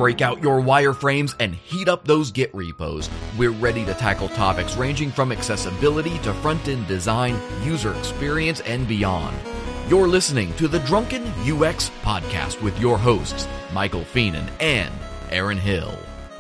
break out your wireframes and heat up those Git repos. We're ready to tackle topics ranging from accessibility to front-end design, user experience, and beyond. You're listening to the Drunken UX Podcast with your hosts, Michael Feenan and Aaron Hill.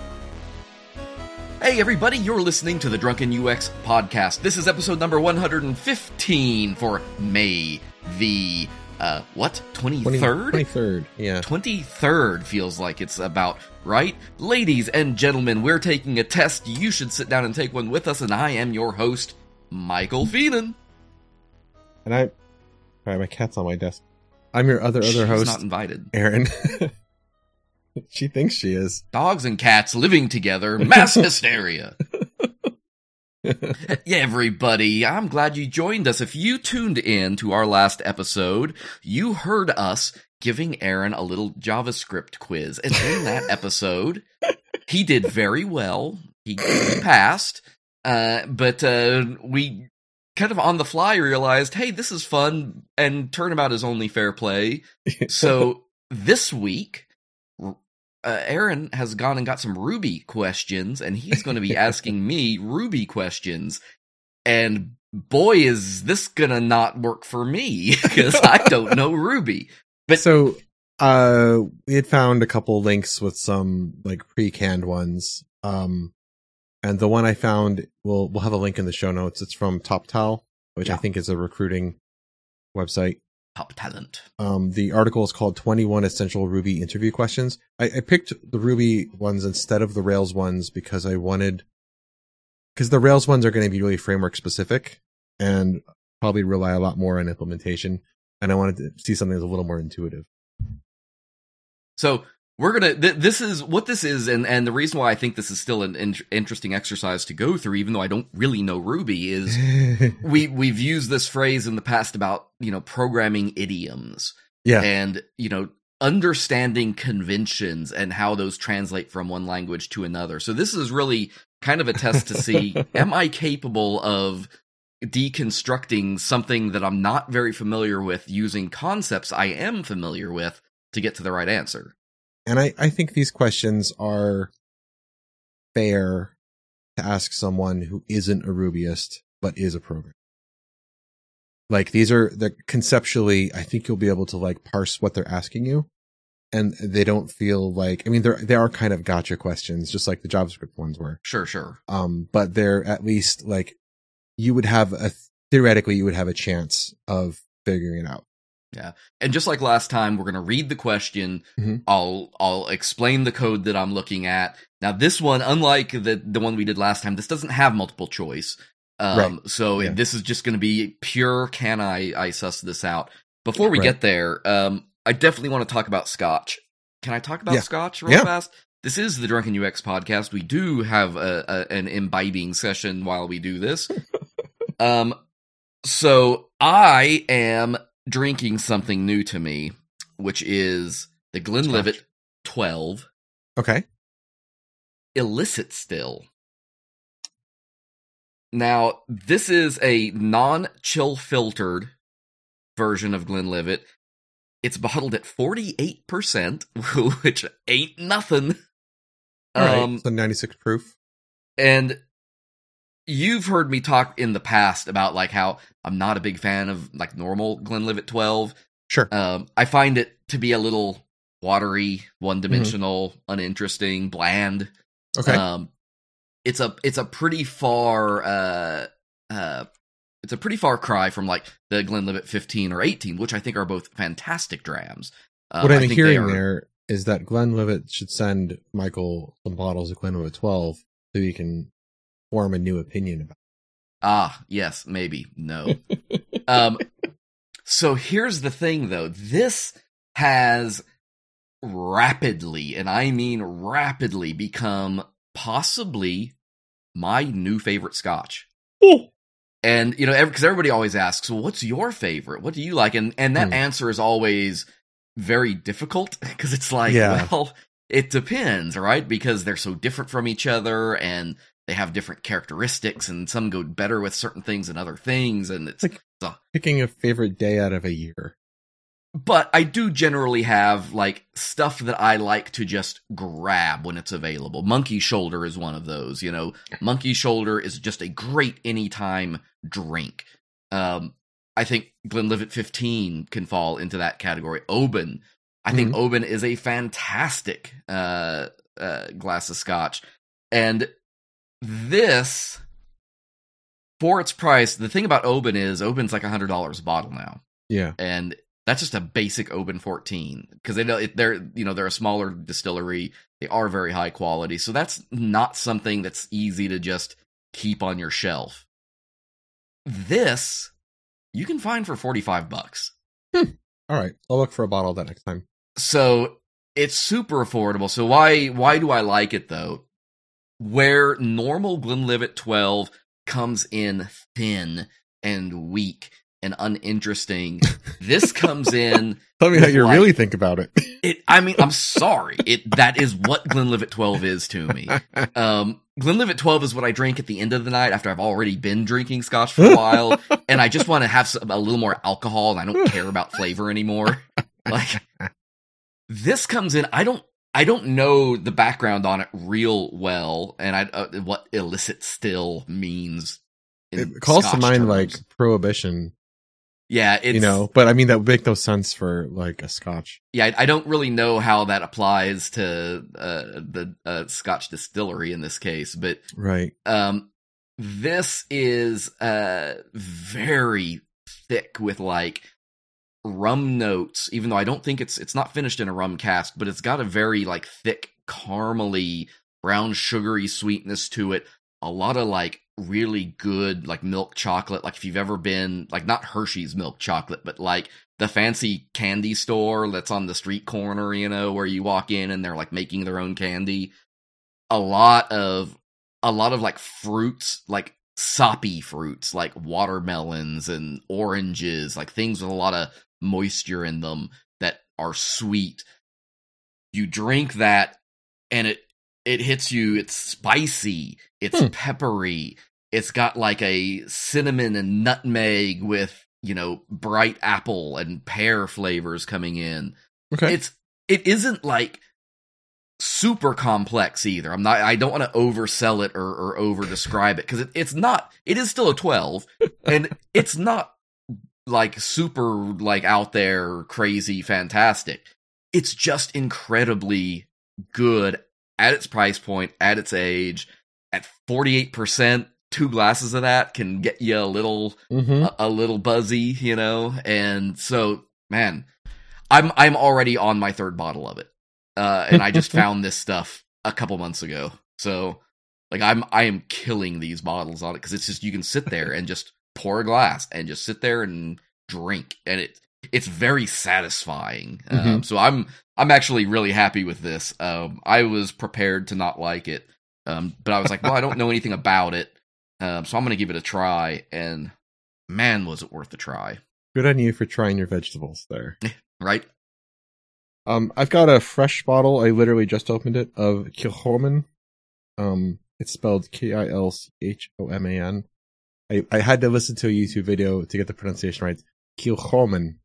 Hey everybody, you're listening to the Drunken UX Podcast. This is episode number 115 for May the, 23rd? 23rd, yeah. 23rd feels like it's about right. Ladies and gentlemen, we're taking a test. You should sit down and take one with us, and I am your host, Michael Feenan. And my cat's on my desk. I'm your other She's host. Not invited. Aaron. She thinks she is. Dogs and cats living together, mass hysteria. Yeah, everybody, I'm glad you joined us. If you tuned in to our last episode, you heard us giving Aaron a little JavaScript quiz. And in that episode, he did very well. He passed. But we kind of on the fly realized, hey, this is fun, and turnabout is only fair play. So this week, Aaron has gone and got some Ruby questions, and he's going to be asking me Ruby questions. And boy, is this going to not work for me, because I don't know Ruby. But so, we had found a couple links with some, like, pre-canned ones. And the one I found, we'll have a link in the show notes. It's from TopTal, which I think is a recruiting website. Top talent. The article is called 21 Essential Ruby Interview Questions. I picked the Ruby ones instead of the Rails ones because the Rails ones are going to be really framework specific and probably rely a lot more on implementation. And I wanted to see something that's a little more intuitive. So we're going to, this is what this is. And the reason why I think this is still an interesting exercise to go through, even though I don't really know Ruby, is we've used this phrase in the past about, programming idioms. Yeah. And, understanding conventions and how those translate from one language to another. So this is really kind of a test to see, am I capable of deconstructing something that I'm not very familiar with using concepts I am familiar with to get to the right answer? And I think these questions are fair to ask someone who isn't a Rubyist, but is a programmer. Like, they're conceptually, I think you'll be able to, like, parse what they're asking you. And they don't feel like, they are kind of gotcha questions, just like the JavaScript ones were. Sure. But they're at least, like, theoretically, you would have a chance of figuring it out. Yeah. And just like last time, we're going to read the question. Mm-hmm. I'll explain the code that I'm looking at. Now, this one, unlike the one we did last time, this doesn't have multiple choice. Right. So this is just going to be pure, can I suss this out? Before we get there, I definitely want to talk about Scotch. Can I talk about Scotch real fast? This is the Drunken UX Podcast. We do have an imbibing session while we do this. So I am drinking something new to me, which is the Glenlivet 12. Okay. Illicit still. Now, this is a non-chill filtered version of Glenlivet. It's bottled at 48%, which ain't nothing. All right, so 96 proof. And you've heard me talk in the past about, like, how I'm not a big fan of, like, normal Glenlivet 12. Sure. I find it to be a little watery, one-dimensional, uninteresting, bland. Okay. It's a pretty far it's a pretty far cry from, like, the Glenlivet 15 or 18, which I think are both fantastic drams. What I'm hearing there is that Glenlivet should send Michael some bottles of Glenlivet 12 so he can form a new opinion about it. Ah, yes, maybe. No. So here's the thing, though. This has rapidly, and I mean rapidly, become possibly my new favorite Scotch. Ooh. And, because everybody always asks, well, what's your favorite? What do you like? And that answer is always very difficult, because it's like, well, it depends, right? Because they're so different from each other, and they have different characteristics, and some go better with certain things than other things, and it's like picking a favorite day out of a year. But I do generally have, like, stuff that I like to just grab when it's available. Monkey Shoulder is one of those, you know. Monkey Shoulder is just a great anytime drink. I think Glenlivet 15 can fall into that category. Oban. I think Oban is a fantastic glass of scotch. And this, for its price, the thing about Oban is Oban's like $100 a bottle now. Yeah. And that's just a basic Oban 14 because they're a smaller distillery. They are very high quality, so that's not something that's easy to just keep on your shelf. This you can find for $45. All right, I'll look for a bottle of that next time. So it's super affordable. So why do I like it though? Where normal Glenlivet 12 comes in thin and weak and uninteresting, this comes in. Tell me how you really think about it. I mean, I'm sorry. That is what Glenlivet 12 is to me. Glenlivet 12 is what I drink at the end of the night after I've already been drinking scotch for a while, and I just want to have a little more alcohol, and I don't care about flavor anymore. Like, this comes in. I don't know the background on it real well, and what illicit still means. It calls to mind terms. Like Prohibition. Yeah, it's, but I mean, that would make no sense for like a scotch. Yeah, I don't really know how that applies to the Scotch distillery in this case, but right. This is very thick with like rum notes, even though I don't think it's not finished in a rum cask, but it's got a very like thick, caramely, brown sugary sweetness to it. A lot of like really good like milk chocolate, like if you've ever been like not Hershey's milk chocolate, but like the fancy candy store that's on the street corner, you know, where you walk in and they're like making their own candy. A lot of like fruits, like soppy fruits, like watermelons and oranges, like things with a lot of moisture in them that are sweet. You drink that and it hits you. It's spicy. It's peppery. It's got like a cinnamon and nutmeg with, you know, bright apple and pear flavors coming in. Okay. It isn't like super complex either. I don't want to oversell it or over describe it because it's not. It is still a 12, and it's not like super like out there crazy fantastic. It's just incredibly good at its price point, at its age, at 48%. 2 glasses of that can get you a little buzzy, you know. And so, man, I'm already on my 3rd bottle of it, and I just found this stuff a couple months ago. So, like, I am killing these bottles on it because it's just you can sit there and just pour a glass and just sit there and drink, and it's very satisfying. So I'm actually really happy with this. I was prepared to not like it, but I was like, well, I don't know anything about it. So I'm going to give it a try, and man, was it worth a try. Good on you for trying your vegetables there. Right? I've got a fresh bottle. I literally just opened it of Kilchoman. It's spelled Kilchoman. I had to listen to a YouTube video to get the pronunciation right. Kilchoman.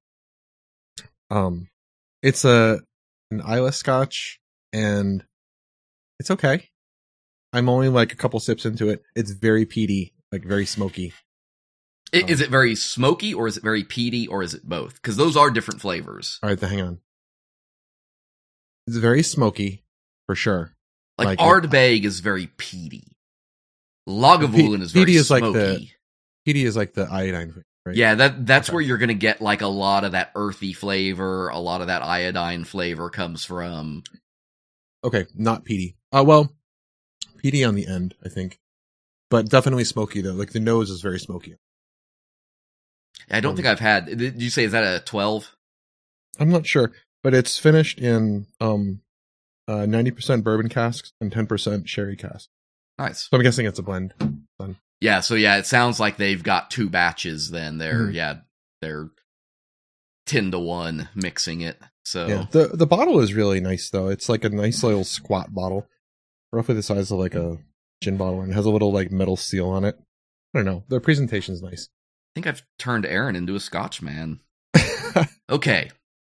It's an Islay Scotch, and it's okay. I'm only like a couple sips into it. It's very peaty, like very smoky. Is it very smoky, or is it very peaty, or is it both? Because those are different flavors. All right, then hang on. It's very smoky, for sure. Like Ardbeg is very peaty. Lagavulin is very smoky. Peaty is like the iodine, right? Yeah, that's where you're going to get like a lot of that earthy flavor, a lot of that iodine flavor comes from. Okay, not peaty. Well, peaty on the end, I think. But definitely smoky, though. Like, the nose is very smoky. I don't think I've had... Did you say, is that a 12? I'm not sure. But it's finished in 90% bourbon casks and 10% sherry casks. Nice. So I'm guessing it's a blend. Yeah, so yeah, it sounds like they've got 2 batches then. They're 10-to-1 mixing it. So yeah, the bottle is really nice, though. It's like a nice little squat bottle. Roughly the size of like a gin bottle, and it has a little like metal seal on it. I don't know. The presentation's nice. I think I've turned Aaron into a Scotch man. Okay.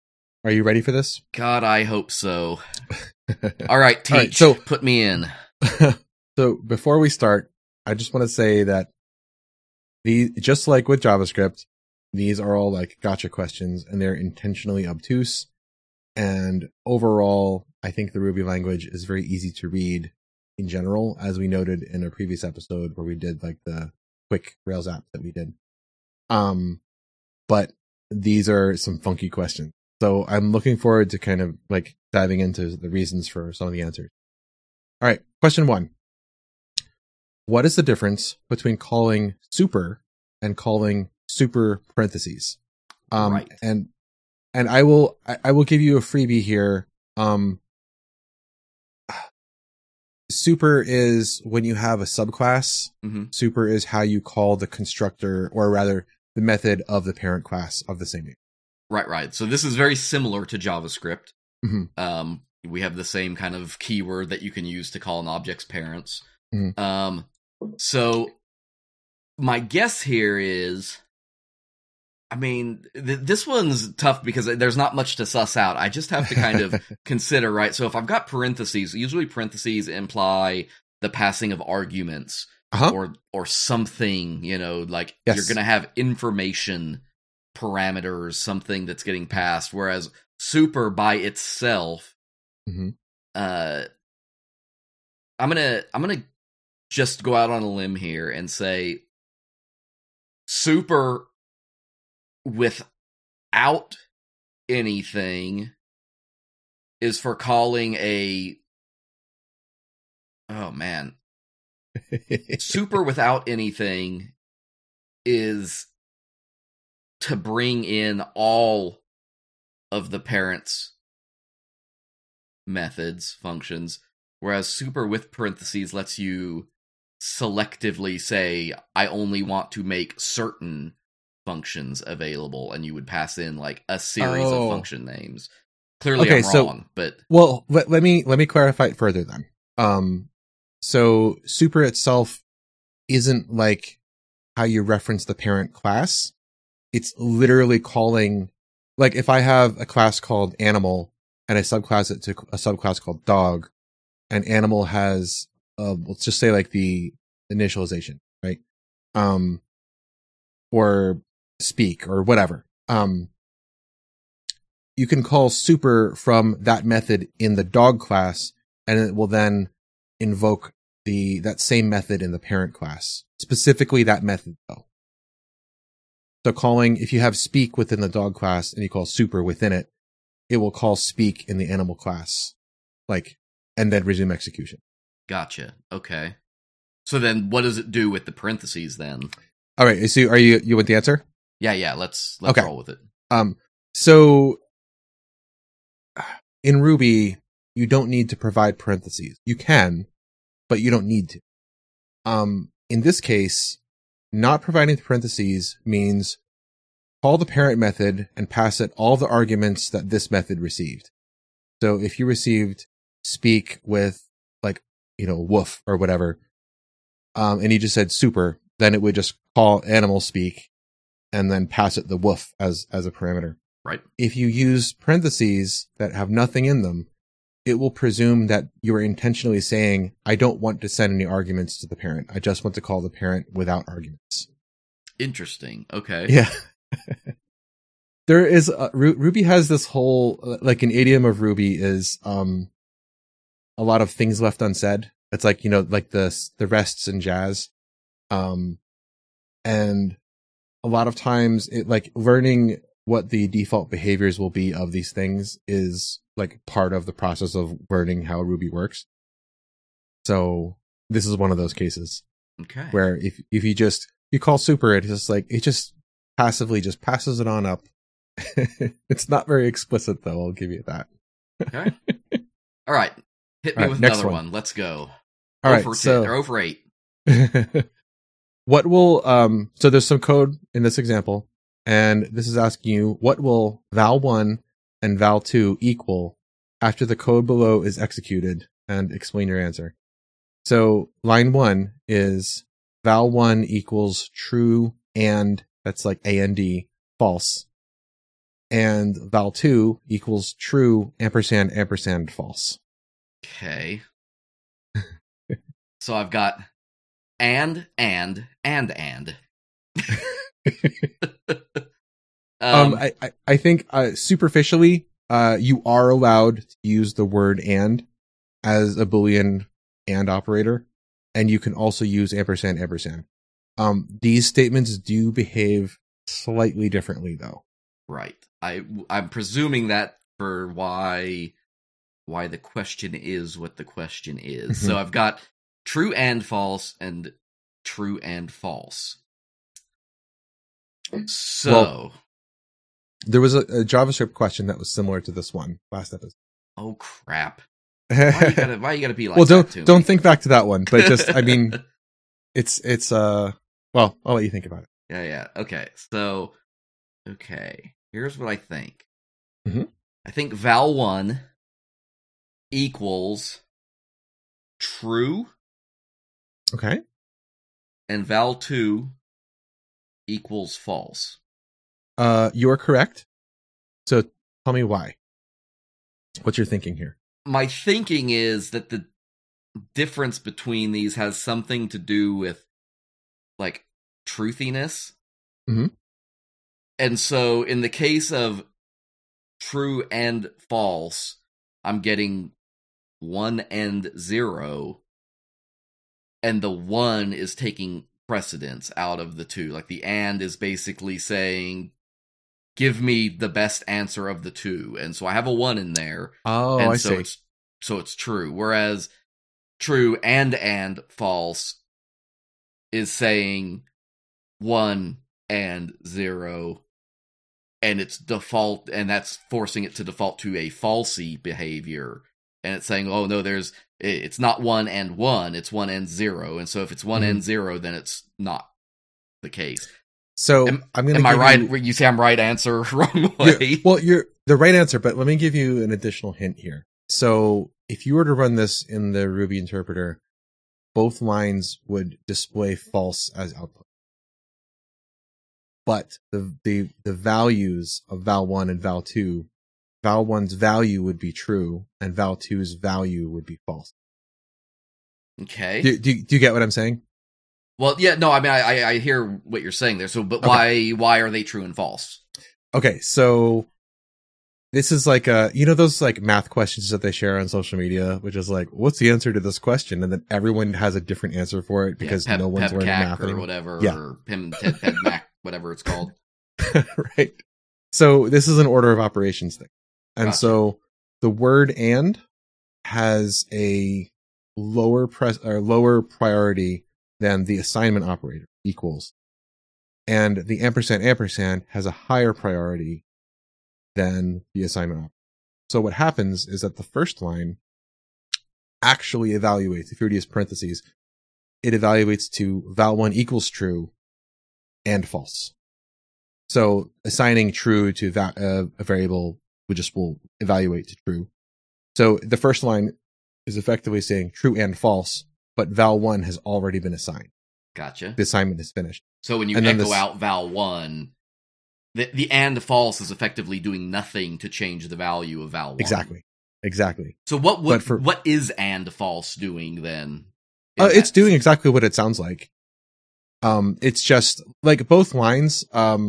Are you ready for this? God, I hope so. All right, teach. All right, so put me in. So before we start, I just want to say that just like with JavaScript, these are all like gotcha questions, and they're intentionally obtuse. And overall, I think the Ruby language is very easy to read in general, as we noted in a previous episode where we did like the quick Rails app that we did. But these are some funky questions. So I'm looking forward to kind of like diving into the reasons for some of the answers. All right. Question 1. What is the difference between calling super and calling super parentheses? Right. And I will give you a freebie here. Super is when you have a subclass. Mm-hmm. Super is how you call the constructor, or rather the method of the parent class of the same name. Right. So this is very similar to JavaScript. Mm-hmm. We have the same kind of keyword that you can use to call an object's parents. Mm-hmm. So my guess here is, I mean, this one's tough because there's not much to suss out. I just have to kind of consider, right? So if I've got parentheses, usually parentheses imply the passing of arguments or something, like yes. You're going to have information parameters, something that's getting passed, whereas super by itself, mm-hmm. I'm gonna just go out on a limb here and say super without anything is for calling super without anything is to bring in all of the parents' methods, functions, whereas super with parentheses lets you selectively say, I only want to make certain functions available, and you would pass in like a series of function names. Clearly I'm wrong, but... Well, let me clarify it further then. So super itself isn't like how you reference the parent class. It's literally calling, like if I have a class called animal and I subclass it to a subclass called dog, and animal has, let's just say like the initialization, right? Or speak or whatever. You can call super from that method in the dog class, and it will then invoke that same method in the parent class. Specifically that method though. So if you have speak within the dog class and you call super within it, it will call speak in the animal class, and then resume execution. Gotcha. Okay. So then what does it do with the parentheses then? All right. So you want the answer? Yeah. Let's okay. roll with it. So in Ruby, you don't need to provide parentheses. You can, but you don't need to. In this case, not providing parentheses means call the parent method and pass it all the arguments that this method received. So if you received speak with woof or whatever, and you just said super, then it would just call animal speak and then pass it the woof as a parameter. Right. If you use parentheses that have nothing in them, it will presume that you are intentionally saying, I don't want to send any arguments to the parent. I just want to call the parent without arguments. Interesting. Okay. Yeah. There is Ruby has this whole, like an idiom of Ruby is a lot of things left unsaid. It's like, like the rests in jazz. And a lot of times it learning what the default behaviors will be of these things is part of the process of learning how Ruby works. So this is one of those cases. Okay. Where if you call super, it just passively just passes it on up. It's not very explicit though, I'll give you that. Okay. All right. Hit me with another one. Let's go. All right. So 10 or over 8. What will so there's some code in this example, and this is asking you what will val1 and val2 equal after the code below is executed, and explain your answer. So line 1 is val1 equals true and that's like and false. and val2 equals true, ampersand, ampersand, false. Okay. So I've got and. I think superficially, you are allowed to use the word and as a Boolean and operator, and you can also use ampersand, ampersand. These statements do behave slightly differently, though. Right. I'm presuming that for why the question is what the question is. Mm-hmm. So I've got true and false and true and false. So well, there was a JavaScript question that was similar to this one last episode. Oh crap! Why you gotta be like? Well, don't me? Think back to that one, but just I mean, it's well, I'll let you think about it. Yeah. Okay, so here's what I think. Mm-hmm. I think val1 equals true. Okay. And val2 equals false. You're correct. So tell me why. What's your thinking here? My thinking is that the difference between these has something to do with, like, truthiness. Mm-hmm. And so in the case of true and false, I'm getting 1 and 0, and the 1 is taking precedence out of the 2. Like, the and is basically saying, give me the best answer of the 2. And so I have a 1 in there. Oh, and I so see. It's true. Whereas true and false is saying 1 and 0, and it's default, and that's forcing it to default to a falsy behavior. And it's saying, oh no, it's not 1 and 1, it's 1 and 0. And so if it's 1 and 0, then it's not the case. So am I right? You say I'm right answer, wrong way. You're the right answer, but let me give you an additional hint here. So if you were to run this in the Ruby interpreter, both lines would display false as output. But the values of val1 and val2, val1's value would be true, and val2's value would be false. Okay. Do you get what I'm saying? Well, yeah, no, I mean, I hear what you're saying there. So, but okay. Why are they true and false? Okay, so this is like those like math questions that they share on social media, which is like, what's the answer to this question? And then everyone has a different answer for it because no one's learning math or anymore. Whatever, yeah. Or PEMDAC, whatever it's called. Right. So this is an order of operations thing. And Gotcha. So the word and has a lower priority than the assignment operator equals. And the ampersand has a higher priority than the assignment operator. So what happens is that the first line actually evaluates, if you were to use parentheses, it evaluates to val1 equals true and false. So assigning true to a variable will evaluate to true. So the first line is effectively saying true and false, but val1 has already been assigned. Gotcha. The assignment is finished. So when you echo out val1, the and false is effectively doing nothing to change the value of val1. Exactly. So what is and false doing then? It's doing exactly what it sounds like. It's just like both lines,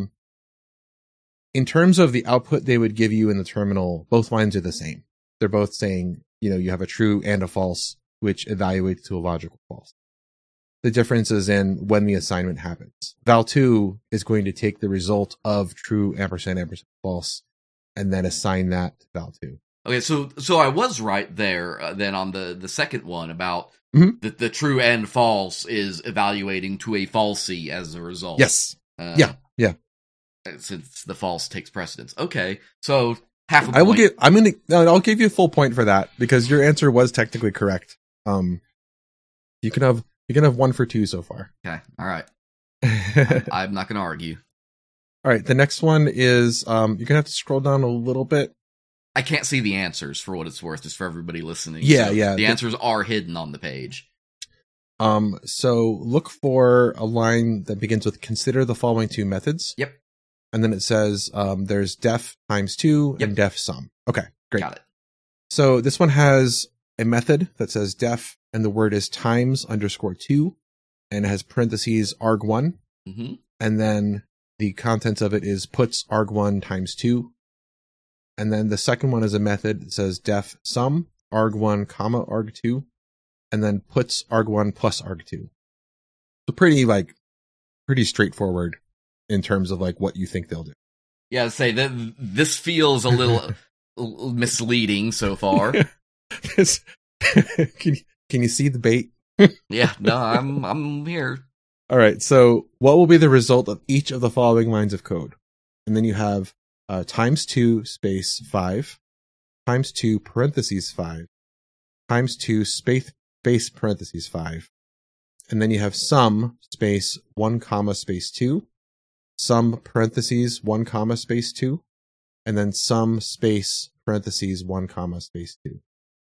in terms of the output they would give you in the terminal, both lines are the same. They're both saying, you have a true and a false, which evaluates to a logical false. The difference is in when the assignment happens. Val2 is going to take the result of true ampersand false and then assign that to Val2. Okay, so I was right there then on the second one about the true and false is evaluating to a falsy as a result. Yes. Yeah. Since the false takes precedence. Okay, so half a point. I'll give you a full point for that because your answer was technically correct. You can have 1 for 2 so far. Okay, all right. I'm not going to argue. All right, the next one is you're going to have to scroll down a little bit. I can't see the answers for what it's worth, just for everybody listening. Yeah, so yeah. The answers are hidden on the page. So look for a line that begins with consider the following 2 methods. Yep. And then it says there's def times 2 Yep. and def sum. Okay, great. Got it. So this one has a method that says def, and the word is times_2, and it has parentheses arg1, Mm-hmm. and then the contents of it is puts arg1 times 2. And then the second one is a method that says def sum arg1 comma arg2, and then puts arg1 plus arg2. So pretty straightforward in terms of like what you think they'll do. Yeah, I'd say that this feels a little misleading so far. can you see the bait? Yeah, no, I'm here. All right. So what will be the result of each of the following lines of code? And then you have times 2 space 5 times 2 parentheses 5 times 2 space parentheses 5. And then you have sum space 1 comma space 2, sum parentheses 1 comma space 2, and then sum space parentheses 1 comma space 2.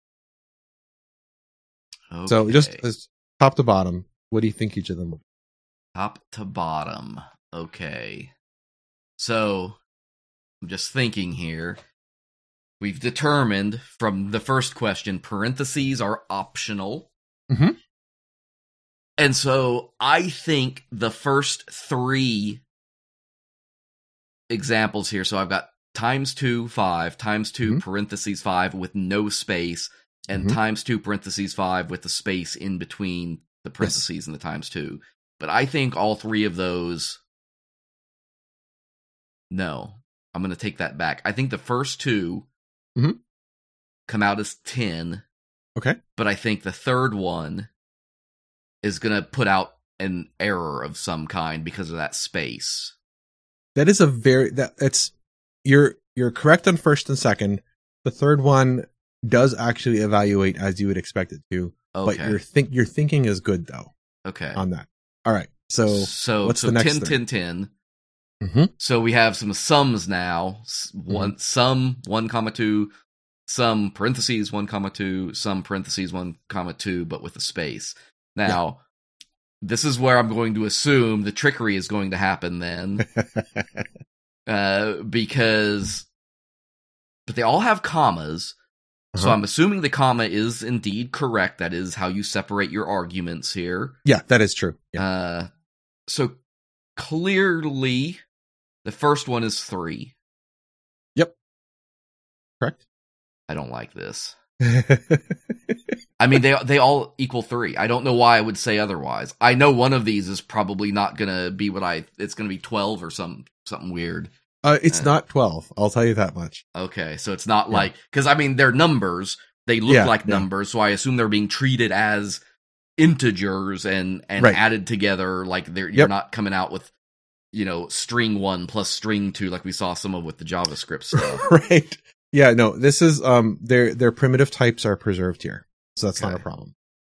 Okay. So just as top to bottom, what do you think each of them will be? Top to bottom. Okay. So, I'm just thinking here. We've determined from the first question, parentheses are optional. Mhm. And so, I think the first 3 examples here, so I've got times 2, 5, times 2, parentheses 5 with no space, and times 2, parentheses 5 with the space in between the parentheses and the times 2. But I think all 3 of those... No. I'm going to take that back. I think the first 2 come out as 10. Okay. But I think the third one is going to put out an error of some kind because of that space. That is you're correct on first and second. The third one does actually evaluate as you would expect it to. Okay. But your thinking is good though. Okay. On that. All right. So what's the next 10, 10, 10. So we have some sums now. Sum 1 comma 2, sum parentheses 1 comma 2, sum parentheses 1 comma 2, but with a space. Now, this is where I'm going to assume the trickery is going to happen then. Because but they all have commas. So I'm assuming the comma is indeed correct. That is how you separate your arguments here. Yeah, that is true. Yeah. So clearly the first one is 3. Yep. Correct. I don't like this. I mean, they all equal 3. I don't know why I would say otherwise. I know one of these is probably not gonna be it's gonna be 12 or something weird. It's not 12. I'll tell you that much. Okay, so it's not like, because I mean, they're numbers. They look like numbers, so I assume they're being treated as integers and added together. Like you're not coming out with, string 1 plus string 2 like we saw some of with the JavaScript stuff. Right. Yeah, no, this is, their primitive types are preserved here. So that's not a problem.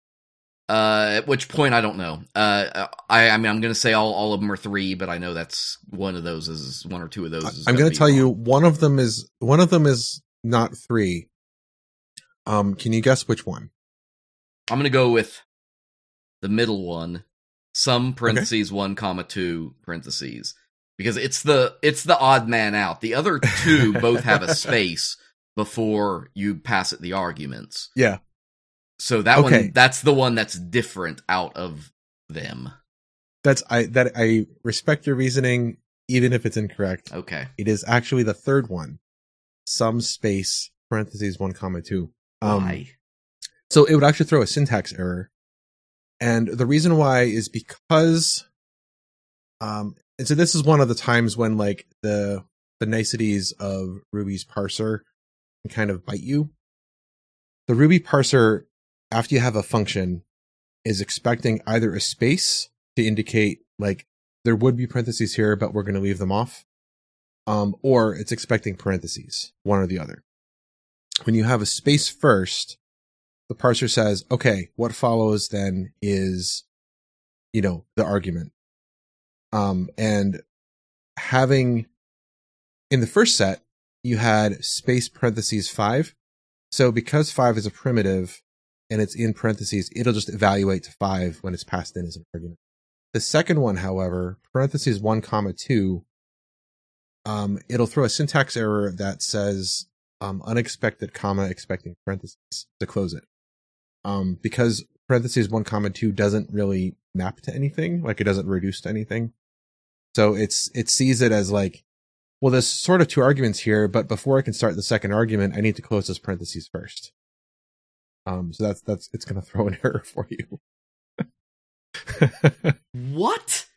At which point, I don't know. I mean, I'm going to say all of them are 3, but I know that's one of those is 1 or 2 of those. I'm going to tell you one of them is not 3. Can you guess which one? I'm going to go with the middle one. Sum parentheses 1 comma 2 parentheses, because it's the odd man out. The other 2 both have a space before you pass it the arguments. Yeah. So that's the one that's different out of them. I respect your reasoning, even if it's incorrect. Okay. It is actually the third one. Sum space parentheses 1 comma 2. Why? So it would actually throw a syntax error. And the reason why is because, and so this is one of the times when like the niceties of Ruby's parser can kind of bite you. The Ruby parser, after you have a function, is expecting either a space to indicate like there would be parentheses here, but we're going to leave them off. Or it's expecting parentheses, one or the other. When you have a space first, the parser says, okay, what follows then is, the argument. And having in the first set, you had space parentheses 5. So because 5 is a primitive and it's in parentheses, it'll just evaluate to 5 when it's passed in as an argument. The second one, however, parentheses 1 comma 2, it'll throw a syntax error that says unexpected comma expecting parentheses to close it. Because parentheses 1 comma 2 doesn't really map to anything, like it doesn't reduce to anything. So it sees it as like, well, there's sort of 2 arguments here, but before I can start the second argument, I need to close this parentheses first. So that's it's going to throw an error for you. What?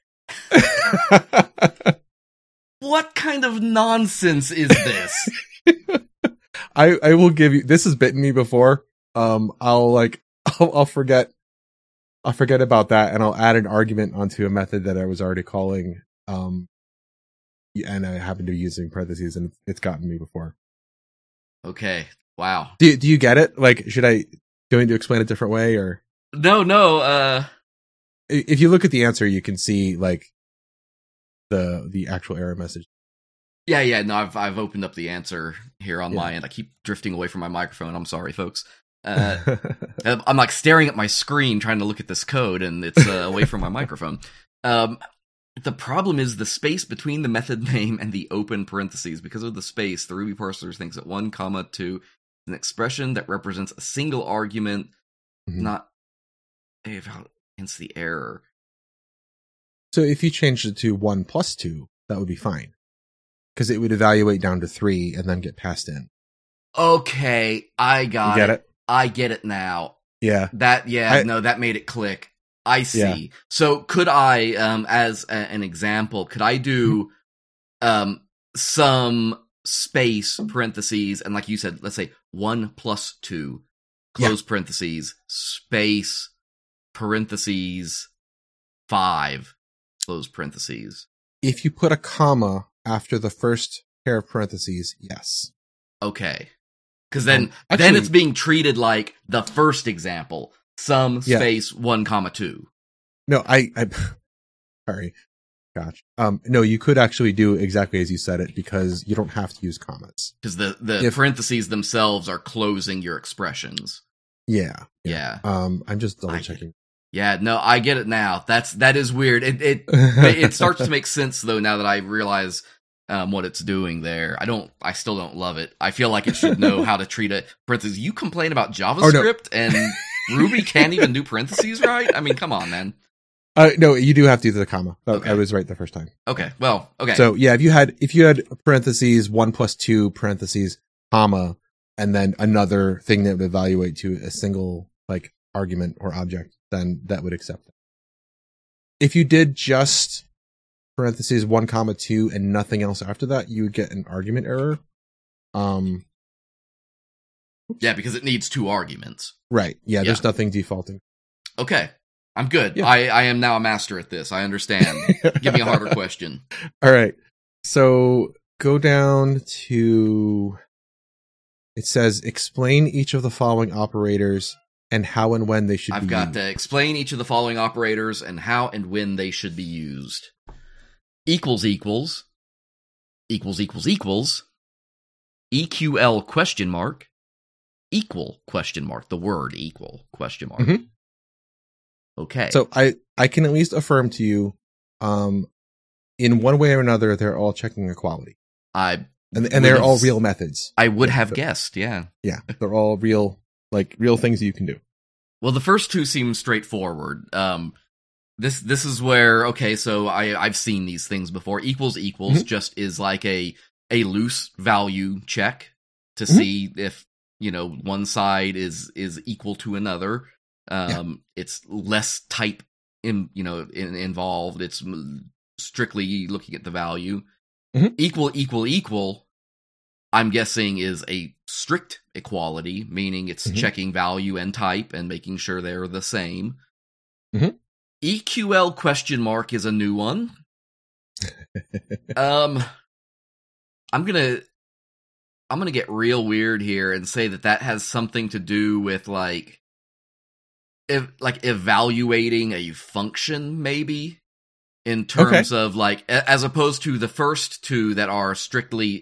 What kind of nonsense is this? I will give you, this has bitten me before. I'll forget about that, and I'll add an argument onto a method that I was already calling. And I happen to be using parentheses, and it's gotten me before. Okay. Wow. Do you get it? Like, do I need to explain it a different way, or? No. If you look at the answer, you can see like the actual error message. Yeah. No, I've opened up the answer here on my Yeah. end. I keep drifting away from my microphone. I'm sorry, folks. I'm like staring at my screen trying to look at this code, and it's away from my microphone. The problem is the space between the method name and the open parentheses. Because of the space, the Ruby parser thinks that 1 comma 2 is an expression that represents a single argument, not hence the error. So if you changed it to 1 plus 2, that would be fine, because it would evaluate down to 3 and then get passed in. Okay, I got You get it? I get it now. Yeah. That made it click. I see. Yeah. So could I, as an example, could I do some space parentheses, and like you said, let's say 1 plus 2, close parentheses, space, parentheses, 5, close parentheses. If you put a comma after the first pair of parentheses, yes. Okay. Because then actually, it's being treated like the first example. Some space 1 comma 2. No, I sorry. Gosh. No, you could actually do exactly as you said it, because you don't have to use commas. Because the parentheses themselves are closing your expressions. Yeah. Yeah. I'm just double checking. Yeah, no, I get it now. That is weird. It starts to make sense though now that I realize what it's doing there. I still don't love it. I feel like it should know how to treat it. Parentheses. You complain about JavaScript and Ruby can't even do parentheses right? I mean, come on, man. No, you do have to use the comma. Okay. I was right the first time. Okay. Well, okay. So yeah, if you had parentheses 1 plus 2 parentheses comma, and then another thing that would evaluate to a single like argument or object, then that would accept it. If you did just parentheses 1 comma 2 and nothing else after that, you would get an argument error. Yeah, because it needs 2 arguments. Right. Yeah, there's nothing defaulting. Okay. I'm good. Yeah. I am now a master at this. I understand. Give me a harder question. All right. So go down to, it says explain each of the following operators and how and when they should be used. I've got to explain each of the following operators and how and when they should be used. Equals equals, equals equals equals, EQL question mark, equal question mark, the word equal question mark. Mm-hmm. Okay. So I can at least affirm to you, in one way or another, they're all checking equality. And they're all real methods. I would have guessed, yeah. Yeah, they're all real things that you can do. Well, the first 2 seem straightforward. This is where, okay, so I've seen these things before. Equals equals just is like a loose value check to see if, one side is equal to another. It's less type involved. It's strictly looking at the value. Equal, I'm guessing is a strict equality, meaning it's checking value and type and making sure they're the same. EQL question mark is a new one. I'm gonna get real weird here and say that has something to do with evaluating a function, maybe, in terms of as opposed to the first 2 that are strictly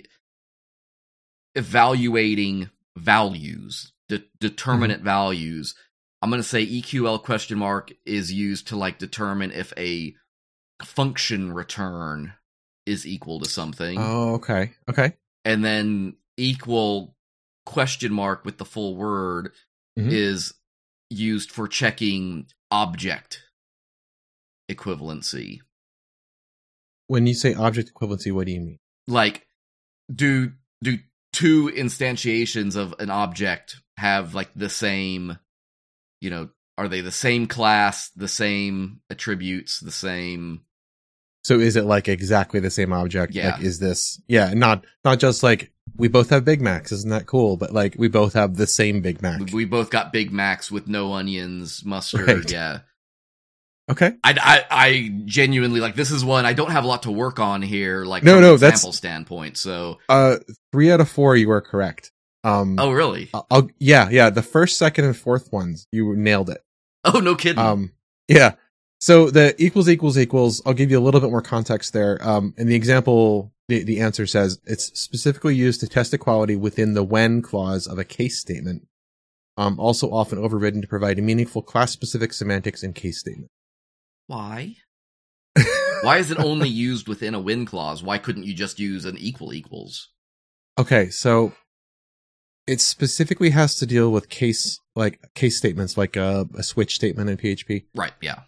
evaluating values, determinate values. I'm going to say EQL question mark is used to determine if a function return is equal to something. Oh, okay. Okay. And then equal question mark with the full word Mhm. is used for checking object equivalency. When you say object equivalency, what do you mean? Like, do two instantiations of an object have like the same, are they the same class, the same attributes, the same? So is it like exactly the same object? Yeah. Like, is this, not just like we both have Big Macs. Isn't that cool? But like we both have the same Big Mac. We both got Big Macs with no onions, mustard. Right. Yeah. Okay. I genuinely, like, this is one I don't have a lot to work on here, like, No, from an that's- example standpoint, so. 3 out of 4, you are correct. Oh, really? Yeah. The first, second, and fourth ones, you nailed it. Oh, no kidding. Yeah. So the equals, I'll give you a little bit more context there. In the example, the answer says it's specifically used to test equality within the when clause of a case statement. Also often overridden to provide meaningful class-specific semantics in case statement. Why? Why is it only used within a when clause? Why couldn't you just use an equals? Okay, so it specifically has to deal with case statements, like a switch statement in PHP. Right, yeah.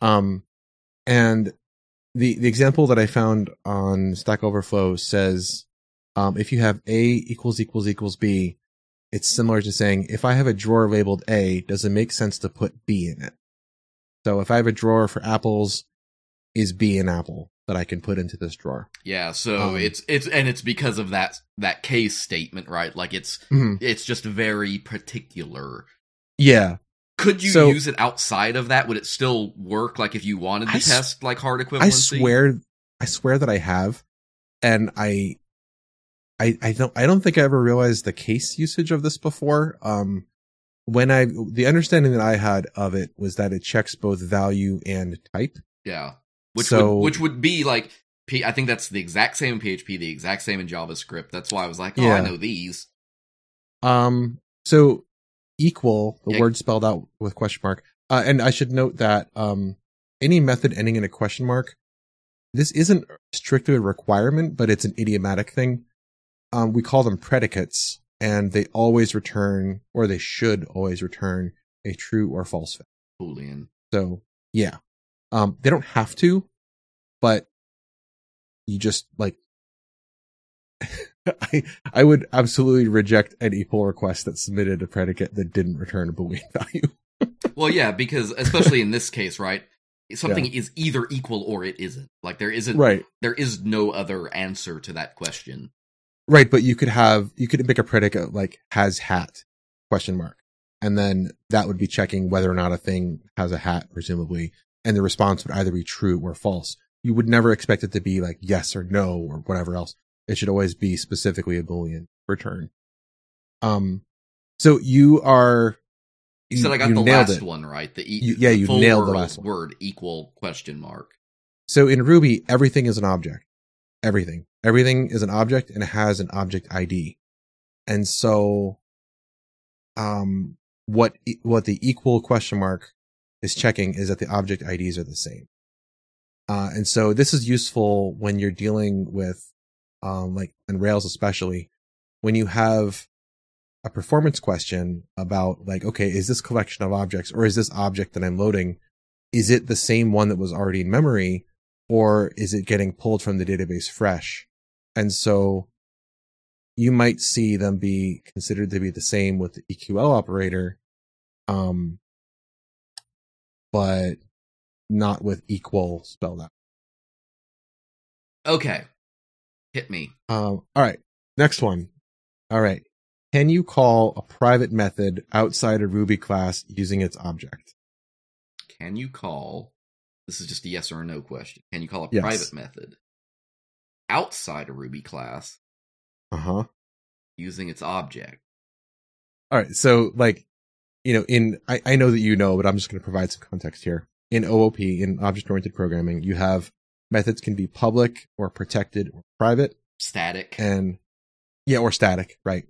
And the example that I found on Stack Overflow says, if you have A equals B, it's similar to saying, if I have a drawer labeled A, does it make sense to put B in it? So if I have a drawer for apples, is B an apple that I can put into this drawer? Yeah, so it's because of that case statement, right? Like it's just very particular. Yeah. Could you use it outside of that? Would it still work? Like if you wanted to test like hard equivalency? I swear that I have, and I don't think I ever realized the case usage of this before. The understanding that I had of it was that it checks both value and type. Yeah. Which would be like, I think that's the exact same in PHP, the exact same in JavaScript. That's why I was like, I know these. So equal, the word spelled out with question mark. And I should note that, any method ending in a question mark, this isn't strictly a requirement, but it's an idiomatic thing. We call them predicates, and they always return, or they should always return, a true or false value. Boolean. So, yeah. They don't have to, but you just, like, I would absolutely reject an equal request that submitted a predicate that didn't return a Boolean value. Well, yeah, because especially in this case, right? Something is either equal or it isn't. Like there is no other answer to that question. Right, but you could make a predicate like has hat question mark. And then that would be checking whether or not a thing has a hat, presumably, and the response would either be true or false. You would never expect it to be like yes or no or whatever else. It should always be specifically a Boolean return. So you said I got the last one right. You nailed the last word equal question mark. So in Ruby, everything is an object. Everything is an object and it has an object ID. And so, what the equal question mark is checking is that the object IDs are the same. And so this is useful when you're dealing with, like in Rails especially, when you have a performance question about like, okay, is this collection of objects or is this object that I'm loading, is it the same one that was already in memory or is it getting pulled from the database fresh? And so you might see them be considered to be the same with the EQL operator, but not with equal spelled out. Okay. Hit me. All right. Next one. All right. Can you call a private method outside a Ruby class using its object? Can you call, this is just a yes or a no question. Can you call a Yes. private method outside a Ruby class using its object? All right. So like, I know that you know, but I'm just going to provide some context here. In OOP, in object-oriented programming, you have methods can be public or protected or private. Static. Or static, right.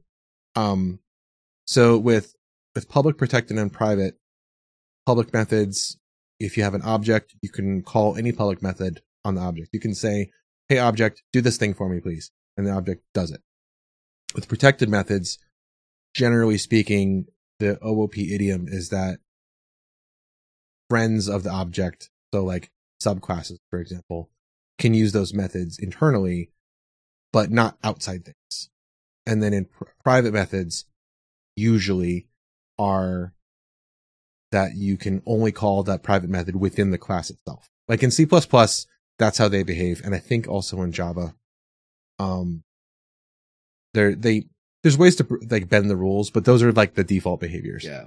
So with public, protected, and private, public methods, if you have an object, you can call any public method on the object. You can say, hey object, do this thing for me, please. And the object does it. With protected methods, generally speaking, the OOP idiom is that friends of the object, so like subclasses, for example, can use those methods internally, but not outside things. And then in private methods, usually are that you can only call that private method within the class itself. Like in C++, that's how they behave. And I think also in Java, there's ways to like bend the rules, but those are like the default behaviors. Yeah.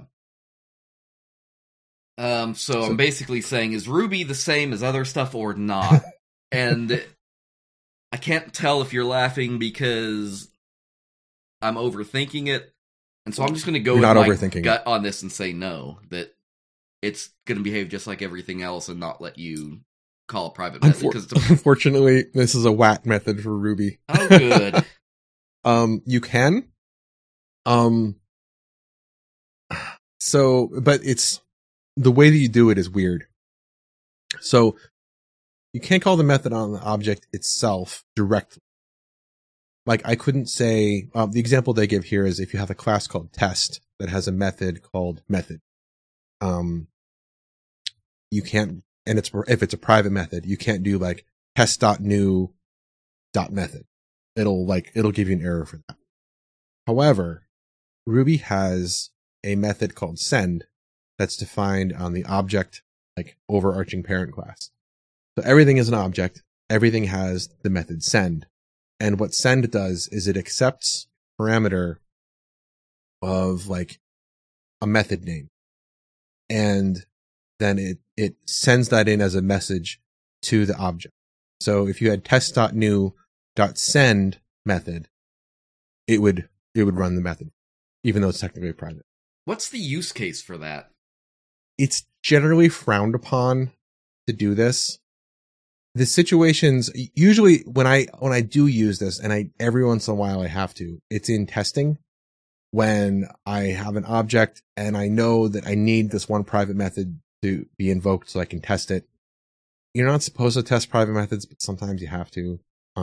So I'm basically saying, is Ruby the same as other stuff or not? And I can't tell if you're laughing because I'm overthinking it. And so I'm just going to go with my gut on this and say no, that it's going to behave just like everything else and not let you call a private method. Unfortunately, this is a WAT method for Ruby. Oh, good. You can. So, but it's the way that you do it is weird. So you can't call the method on the object itself directly. Like I couldn't say, the example they give here is if you have a class called test that has a method called method. You can't, and if it's a private method, you can't do like test.new.method. It'll give you an error for that. However, Ruby has a method called send that's defined on the object, like overarching parent class. So everything is an object. Everything has the method send. And what send does is it accepts parameter of like a method name. And then it sends that in as a message to the object. So if you had test.new.send method, it would run the method, even though it's technically private. What's the use case for that? It's generally frowned upon to do this. The situations usually when I do use this, and every once in a while I have to, it's in testing when I have an object and I know that I need this one private method to be invoked so I can test it. You're not supposed to test private methods, but sometimes you have to.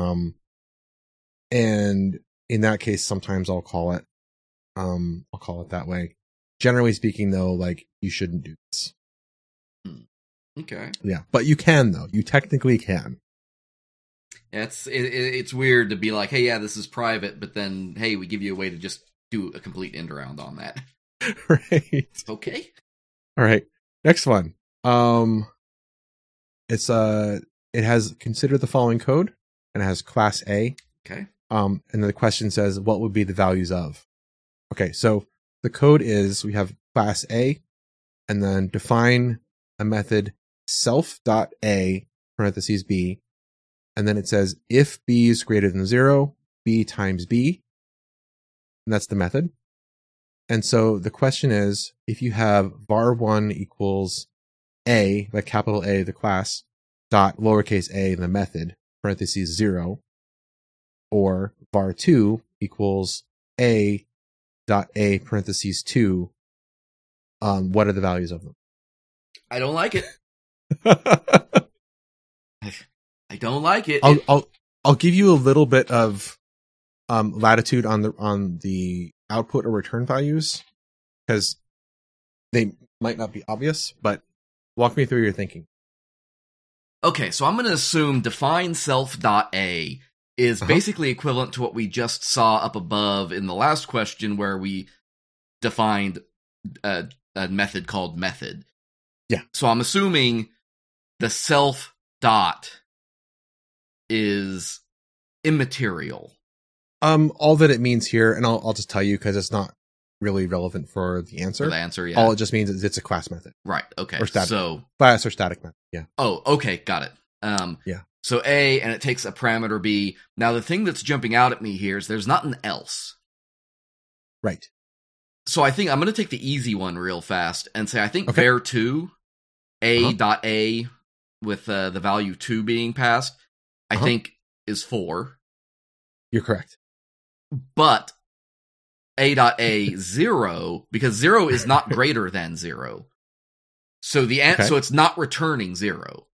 And in that case, sometimes I'll call it that way. Generally speaking though, like you shouldn't do this. Okay. Yeah, but you can though. You technically can. It's weird to be like, hey, yeah, this is private, but then, hey, we give you a way to just do a complete end around on that. Right. Okay. All right. Next one. It has consider the following code and it has class A. Okay. And then the question says, what would be the values of? Okay, so the code is we have class A and then define a method self.a parentheses b, and then it says if b is greater than 0, b times b, and that's the method. And so the question is, if you have var1 equals a, like capital A, the class, dot lowercase a, the method, parentheses 0, or var2 equals a dot a parentheses 2, what are the values of them? I don't like it. I don't like it. I'll give you a little bit of latitude on the output or return values because they might not be obvious, but walk me through your thinking. Okay, so I'm going to assume define self.a is basically equivalent to what we just saw up above in the last question where we defined a method called method. Yeah. So I'm assuming the self dot is immaterial. All that it means here, and I'll just tell you because it's not really relevant for the answer. For the answer, yeah. All it just means is it's a class method. Right. Okay. Or static. So class or static method. Yeah. Oh, okay, got it. Yeah. So A, and it takes a parameter B. Now the thing that's jumping out at me here is there's not an else. Right. So I think I'm going to take the easy one real fast and say I think var2 a dot a with the value 2 being passed, I think is 4. You're correct. But a dot a 0, because 0 is not greater than 0. So so it's not returning 0.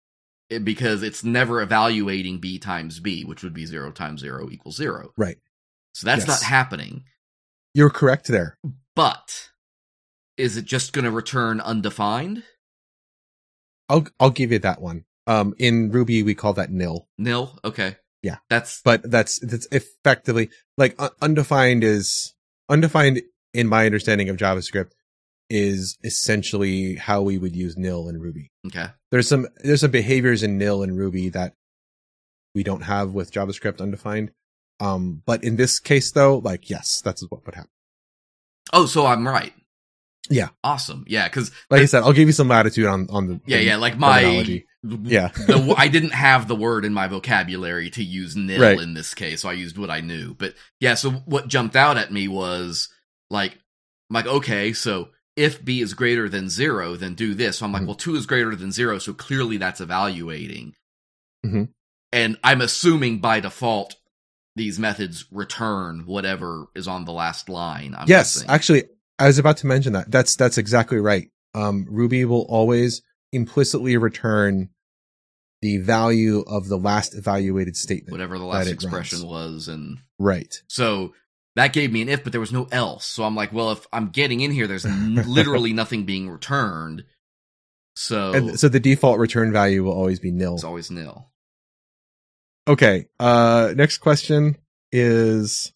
because it's never evaluating b times b, which would be 0 times 0 equals 0. Right. So that's Yes. not happening. You're correct there. But is it just going to return undefined? I'll give you that one. In Ruby, we call that nil. Nil? Okay. Yeah. But that's effectively like undefined in my understanding of JavaScript is essentially how we would use nil in Ruby. Okay. There's some behaviors in nil and Ruby that we don't have with JavaScript undefined. But in this case though, like, yes, that's what would happen. Oh, so I'm right. Yeah. Awesome. Yeah. Cause like I said, I'll give you some latitude on the yeah. Like my, terminology. Yeah. I didn't have the word in my vocabulary to use nil Right. in this case. So I used what I knew, but yeah. So what jumped out at me was like, okay, so if b is greater than 0, then do this. So I'm like, Mhm. well, 2 is greater than 0. So clearly that's evaluating. Mhm. And I'm assuming by default, these methods return whatever is on the last line. I'm Yes, guessing. actually, I was about to mention that. That's exactly right. Ruby will always implicitly return the value of the last evaluated statement. Whatever the last that it expression runs. was. And Right. so that gave me an if, but there was no else. So I'm like, well, if I'm getting in here, there's literally nothing being returned. So, And so the default return value will always be nil. it's always nil. Okay. Next question is,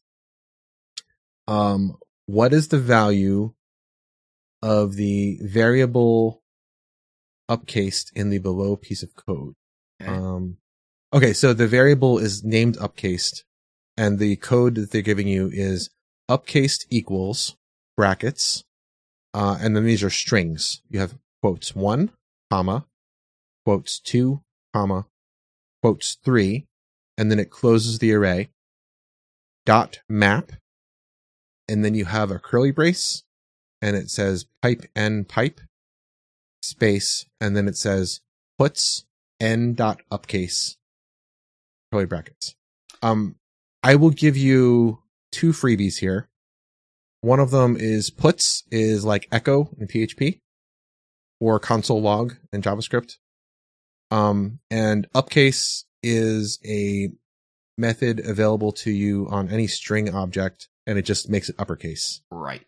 what is the value of the variable upcased in the below piece of code? Okay. Okay, so the variable is named upcased, and the code that they're giving you is upcased equals brackets, and then these are strings. You have quotes 1, comma, quotes 2, comma, quotes 3, and then it closes the array, dot map, and then you have a curly brace, and it says pipe n pipe, space, and then it says puts n dot upcase, curly brackets. I will give you 2 freebies here. One of them is puts is like echo in PHP or console log in JavaScript. And upcase is a method available to you on any string object, and it just makes it uppercase. Right.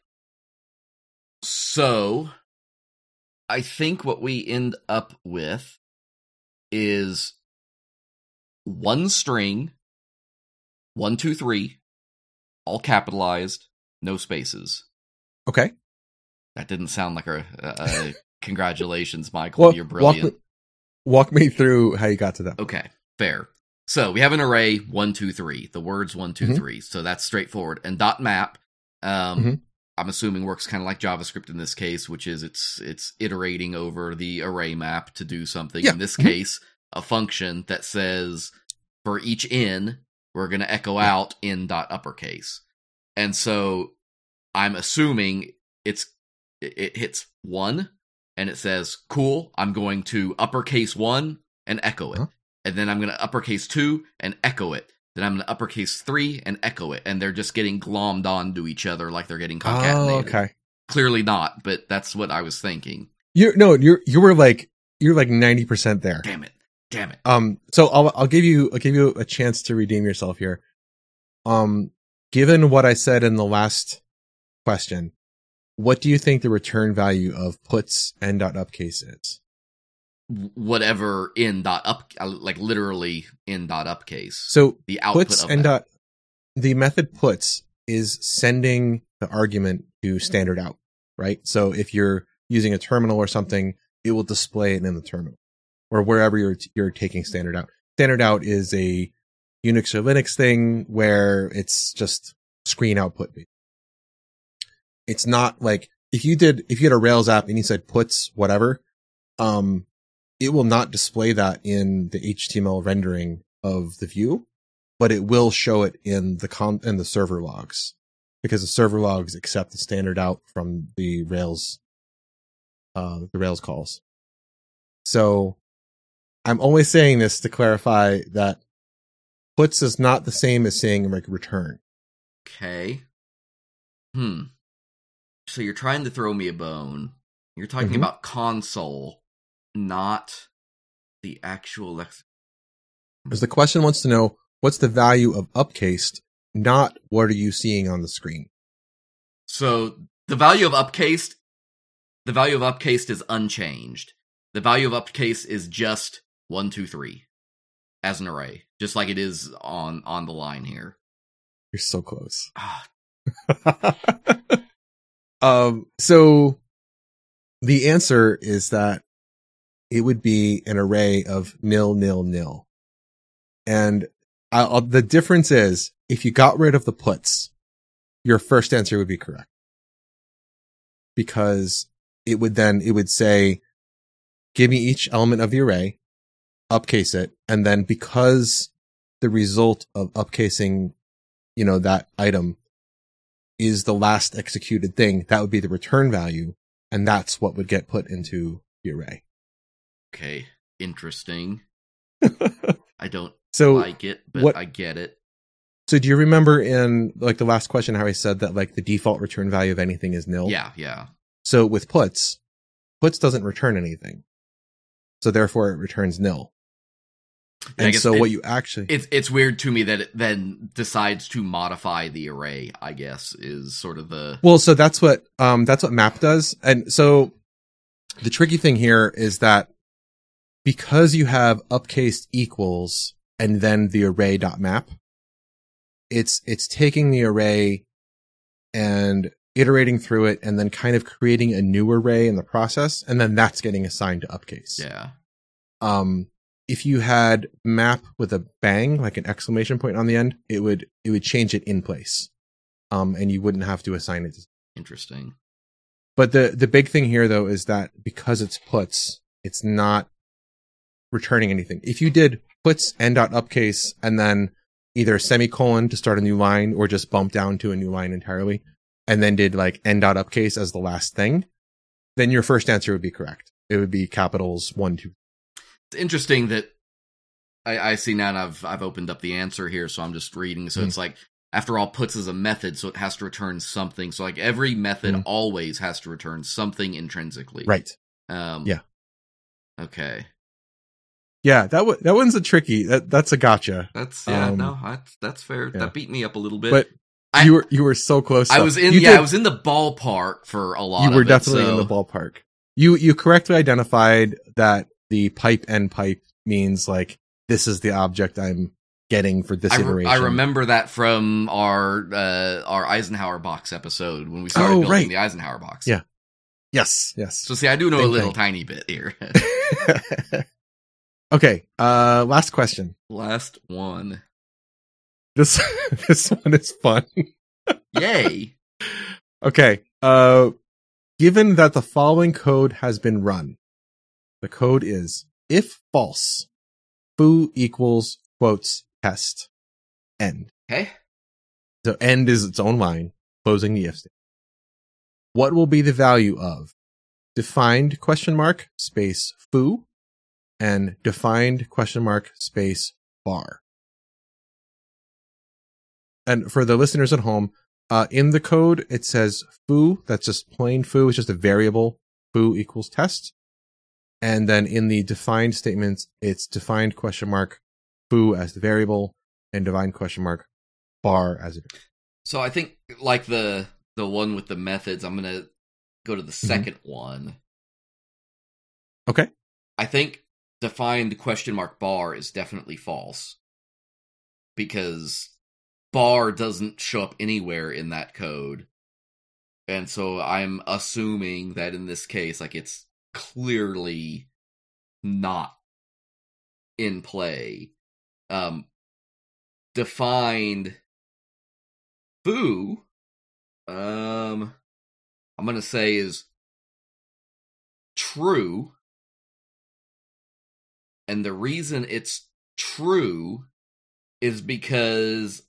So I think what we end up with is one string, 1, 2, 3, all capitalized, no spaces. Okay. That didn't sound like a congratulations, Michael. Well, You're brilliant. Walk me through how you got to that. Okay, fair. So we have an array 1, 2, 3. The words 1, 2, Mhm. 3. So that's straightforward. And dot map, Mhm. I'm assuming works kind of like JavaScript in this case, which is it's iterating over the array map to do something. Yeah. In this Mhm. case, a function that says for each in, we're going to echo out in dot uppercase. And so I'm assuming it hits 1 and it says, cool, I'm going to uppercase 1 and echo it. Huh? And then I'm going to uppercase 2 and echo it. Then I'm going to uppercase 3 and echo it. And they're just getting glommed onto each other like they're getting concatenated. Oh, okay. Clearly not, but that's what I was thinking. You were like 90% there. Damn it. So I'll give you a chance to redeem yourself here. Given what I said in the last question, what do you think the return value of puts n dot upcase is? Whatever in dot up, like literally in dot upcase. So the output puts of n that. dot, the method puts is sending the argument to standard out, right? So if you're using a terminal or something, it will display it in the terminal or wherever you're taking standard out. Standard out is a Unix or Linux thing where it's just screen output. It's not like if you had a Rails app and you said puts whatever, it will not display that in the HTML rendering of the view, but it will show it in the server logs because the server logs accept the standard out from the Rails calls. So I'm only saying this to clarify that puts is not the same as saying like return. Okay. So you're trying to throw me a bone. You're talking Mhm. about console, not the actual lexicon? Because the question wants to know what's the value of upcased, not what are you seeing on the screen. So the value of upcased is unchanged. The value of upcased is just 1, 2, 3 as an array, just like it is on the line here. You're so close. Ah, So the answer is that it would be an array of 0, 0, 0. And the difference is if you got rid of the puts, your first answer would be correct. Because it would say, give me each element of the array, upcase it, and then because the result of upcasing, that item is the last executed thing, that would be the return value, and that's what would get put into the array. okay, interesting. I don't So like it, but I get it. So do you remember in like the last question how I said that like the default return value of anything is nil? Yeah. So with puts doesn't return anything. So therefore it returns nil. And so what you actually... It's weird to me that it then decides to modify the array, I guess, is sort of the... Well, so that's what map does. And so the tricky thing here is that because you have upcased equals and then the array.map, it's taking the array and iterating through it and then kind of creating a new array in the process, and then that's getting assigned to upcase. Yeah. If you had map with a bang, like an exclamation point on the end, it would change it in place. And you wouldn't have to assign it. Interesting. But the big thing here though is that because it's puts, it's not returning anything. If you did puts n.upcase and then either a semicolon to start a new line or just bump down to a new line entirely, and then did like n.upcase as the last thing, then your first answer would be correct. It would be capitals 1, 2. It's interesting that I see now, and I've opened up the answer here, so I'm just reading. So it's like, after all, puts is a method, so it has to return something. So like every method always has to return something intrinsically. Right. Yeah. Okay. Yeah, that one's a tricky. That's a gotcha. That's that's fair. Yeah. That beat me up a little bit. But you were so close. I was in the ballpark for a lot of it. You were definitely in the ballpark. You correctly identified that the pipe end pipe means like this is the object I'm getting for this iteration. I remember that from our Eisenhower box episode when we started building the Eisenhower box. Yeah. Yes. So see, I do know a little tiny bit here. Okay. Last question. Last one. This one is fun. Yay. Okay. Given that the following code has been run, the code is if false, foo equals quotes test end. Okay. So end is its own line, closing the if statement. What will be the value of defined ? Space foo and defined ? Space bar? And for the listeners at home, in the code, it says foo. That's just plain foo. It's just a variable. Foo equals test. And then in the defined statements, it's defined ? Foo as the variable and defined ? Bar as a variable. So I think like the one with the methods, I'm going to go to the second one. Okay. I think defined ? Bar is definitely false. Because bar doesn't show up anywhere in that code. And so I'm assuming that in this case, like it's clearly not in play. Defined foo, I'm gonna say is true. And the reason it's true is because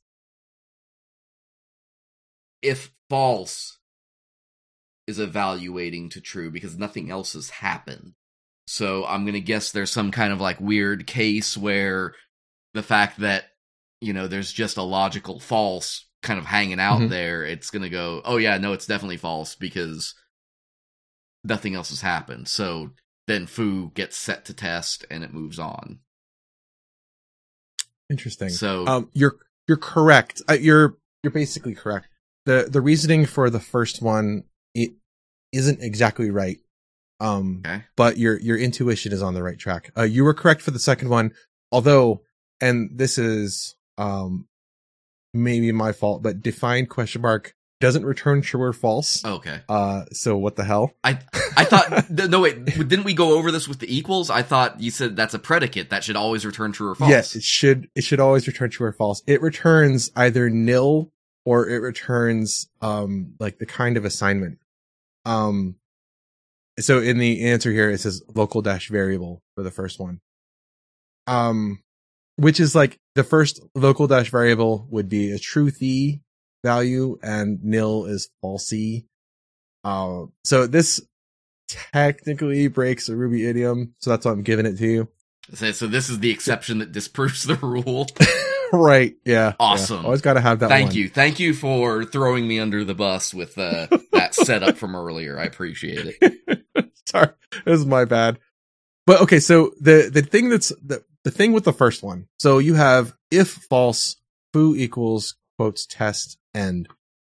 if false is evaluating to true because nothing else has happened. So I'm going to guess there's some kind of like weird case where the fact that, there's just a logical false kind of hanging out there, it's going to go, oh yeah, no, it's definitely false because nothing else has happened. So then foo gets set to test and it moves on. Interesting. So you're correct. You're basically correct. The reasoning for the first one, it isn't exactly right. okay. But your intuition is on the right track. You were correct for the second one, although, and this is maybe my fault, but defined ? Doesn't return true or false. Okay. So what the hell? I thought no wait, didn't we go over this with the equals? I thought you said that's a predicate that should always return true or false. Yes, it should always return true or false. It returns either nil or it returns like the kind of assignment. So in the answer here it says local dash variable for the first one. Which is like the first local dash variable would be a truthy value and nil is falsy. So this technically breaks a Ruby idiom, so that's why I'm giving it to you. So this is the exception that disproves the rule. Right, yeah. Awesome. Yeah. Always gotta have that Thank one. you. Thank you for throwing me under the bus with that setup from earlier. I appreciate it. Sorry, this is my bad. But okay, so the thing that's the thing with the first one. So you have if false, foo equals quotes test end.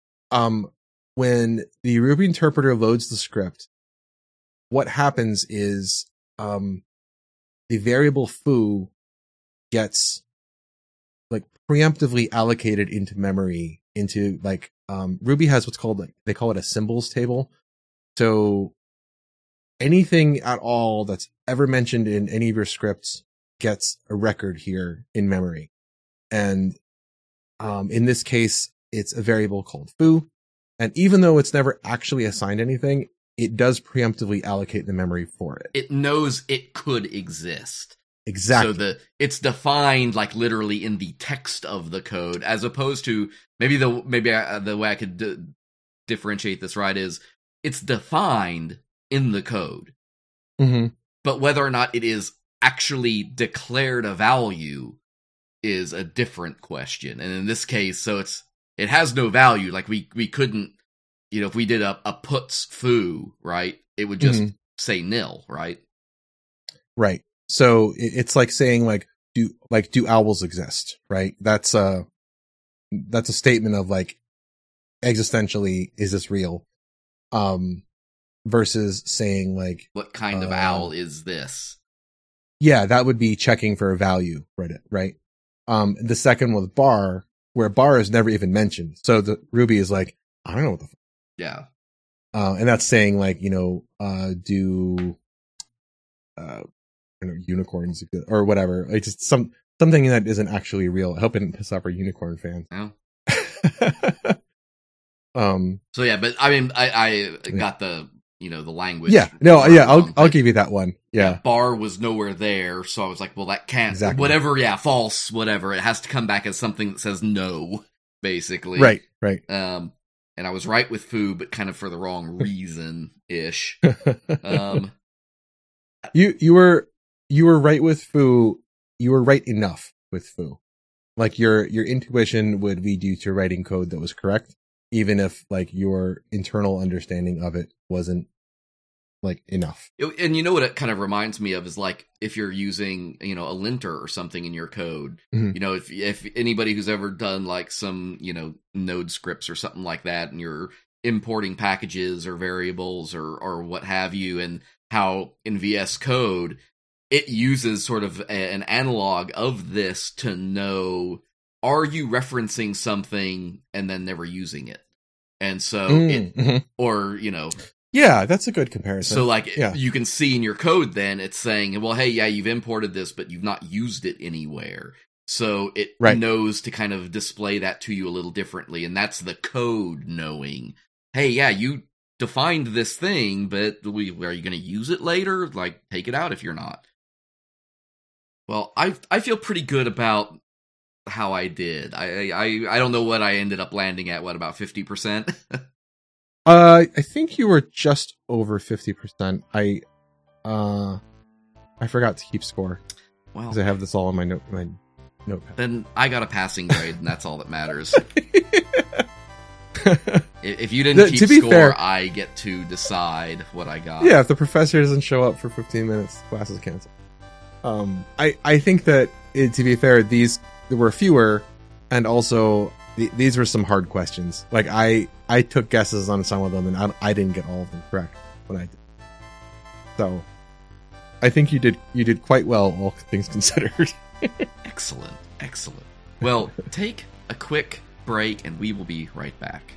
When the Ruby interpreter loads the script, what happens is the variable foo gets like preemptively allocated into memory into like Ruby has what's called like they call it a symbols table. So anything at all that's ever mentioned in any of your scripts gets a record here in memory. And in this case, it's a variable called foo. And even though it's never actually assigned anything, it does preemptively allocate the memory for it. It knows it could exist. Exactly. So it's defined like literally in the text of the code, as opposed to maybe the way I could differentiate this right is it's defined in the code, but whether or not it is actually declared a value is a different question. And in this case, so it has no value. Like we couldn't, if we did a puts foo, right, it would just say nil, right? Right. So it's like saying do owls exist, right? That's a statement of like existentially, is this real? Versus saying like what kind of owl is this? Yeah, that would be checking for a value, right? The second with bar, where bar is never even mentioned. So the Ruby is like, I don't know what the fuck. Yeah. And that's saying like, unicorns or whatever. Like just something that isn't actually real. I hope it didn't piss off our unicorn fans. No. So yeah, but I mean, I got the language. Yeah, no, yeah, I'll give you that one. Yeah. Bar was nowhere there, so I was like, well, that can't, exactly. Whatever, yeah, false, whatever. It has to come back as something that says no, basically. Right. And I was right with foo, but kind of for the wrong reason-ish. You were right with foo. You were right enough with foo. Like your intuition would lead you to writing code that was correct, even if like your internal understanding of it wasn't like enough. And you know what it kind of reminds me of is like if you're using, a linter or something in your code, if anybody who's ever done like some, node scripts or something like that, and you're importing packages or variables or what have you, and how in VS Code, it uses sort of an analog of this to know, are you referencing something and then never using it? And so yeah, that's a good comparison. So you can see in your code then it's saying, well, hey, yeah, you've imported this, but you've not used it anywhere. So it knows to kind of display that to you a little differently. And that's the code knowing, hey, yeah, you defined this thing, but are you going to use it later? Like, take it out if you're not. Well, I feel pretty good about how I did. I don't know what I ended up landing at. What, about 50%? I think you were just over 50%. I forgot to keep score. Well, because I have this all on my notepad. Then I got a passing grade, and that's all that matters. If you didn't keep to be score, fair, I get to decide what I got. yeah, if the professor doesn't show up for 15 minutes, class is canceled. I think that, to be fair, there were fewer, and also these were some hard questions. Like, I took guesses on some of them, and I didn't get all of them correct when I did. So, I think you did quite well, all things considered. Excellent. Well, take a quick break, and we will be right back.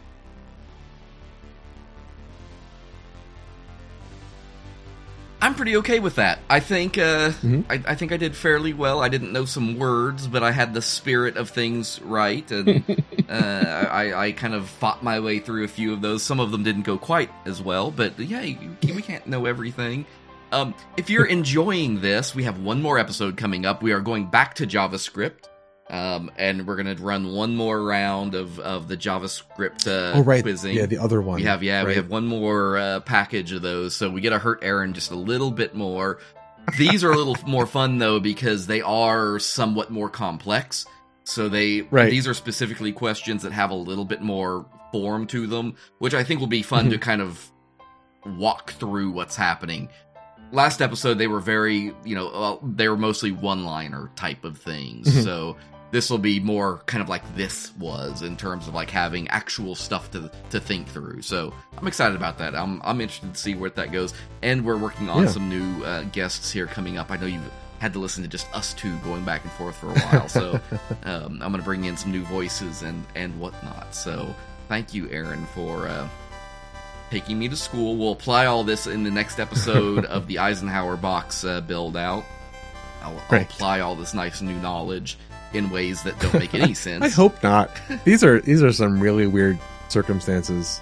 I'm pretty okay with that. I think I think I did fairly well. I didn't know some words, but I had the spirit of things right, and I kind of fought my way through a few of those. Some of them didn't go quite as well, but yeah, we can't know everything. If you're enjoying this, we have one more episode coming up. We are going back to JavaScript, and we're going to run one more round of the JavaScript quizzing. Yeah, the other one. We have one more package of those, so we get to hurt Aaron just a little bit more. These are a little more fun, though, because they are somewhat more complex. So these are specifically questions that have a little bit more form to them, which I think will be fun to kind of walk through what's happening. Last episode, they were they were mostly one-liner type of things. So this will be more kind of like this was in terms of like having actual stuff to think through. So I'm excited about that. I'm interested to see where that goes. And we're working on some new guests here coming up. I know you've had to listen to just us two going back and forth for a while. So I'm going to bring in some new voices and whatnot. So thank you, Aaron, for taking me to school. We'll apply all this in the next episode of the Eisenhower box build out. I'll apply all this nice new knowledge in ways that don't make any sense. I hope not. These are some really weird circumstances.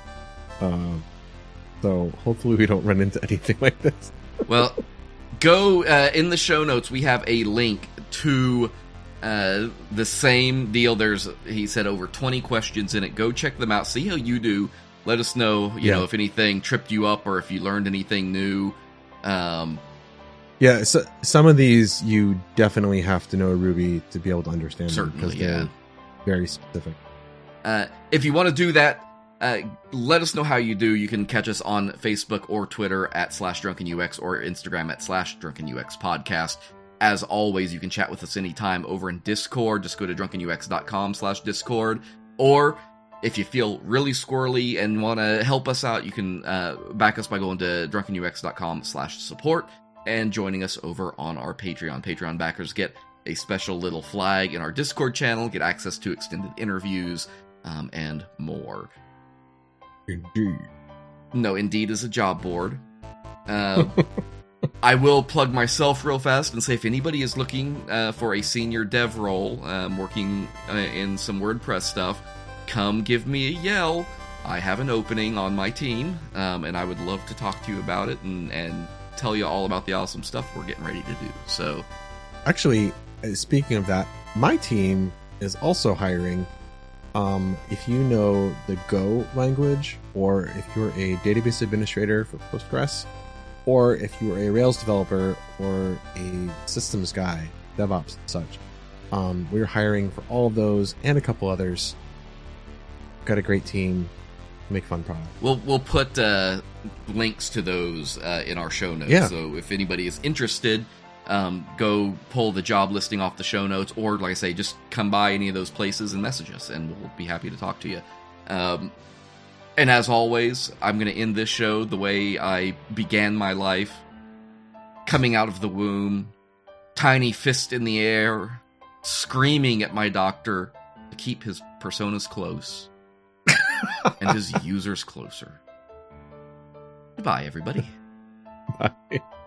So hopefully we don't run into anything like this. Well, go in the show notes. We have a link to the same deal. He said over 20 questions in it. Go check them out. See how you do. Let us know, you know, if anything tripped you up or if you learned anything new. Yeah, so some of these you definitely have to know Ruby to be able to understand them because they're very specific. If you want to do that, let us know how you do. You can catch us on Facebook or Twitter at /DrunkenUX or Instagram at /DrunkenUXPodcast. As always, you can chat with us anytime over in Discord. Just go to drunkenux.com/Discord. Or if you feel really squirrely and want to help us out, you can back us by going to drunkenux.com/support and joining us over on our Patreon. Patreon backers get a special little flag in our Discord channel, get access to extended interviews, and more. Indeed. No, Indeed is a job board. I will plug myself real fast and say if anybody is looking for a senior dev role, working in some WordPress stuff, come give me a yell. I have an opening on my team, and I would love to talk to you about it and tell you all about the awesome stuff we're getting ready to do. So, actually, speaking of that, my team is also hiring. If you know the Go language, or if you're a database administrator for Postgres, or if you are a Rails developer or a systems guy, DevOps and such, we're hiring for all of those and a couple others. Got a great team. Make fun product. We'll put links to those in our show notes. Yeah. So if anybody is interested, go pull the job listing off the show notes, or like I say, just come by any of those places and message us, and we'll be happy to talk to you. And as always, I'm going to end this show the way I began my life, coming out of the womb, tiny fist in the air, screaming at my doctor to keep his personas close. And his users closer. Goodbye, everybody. Bye.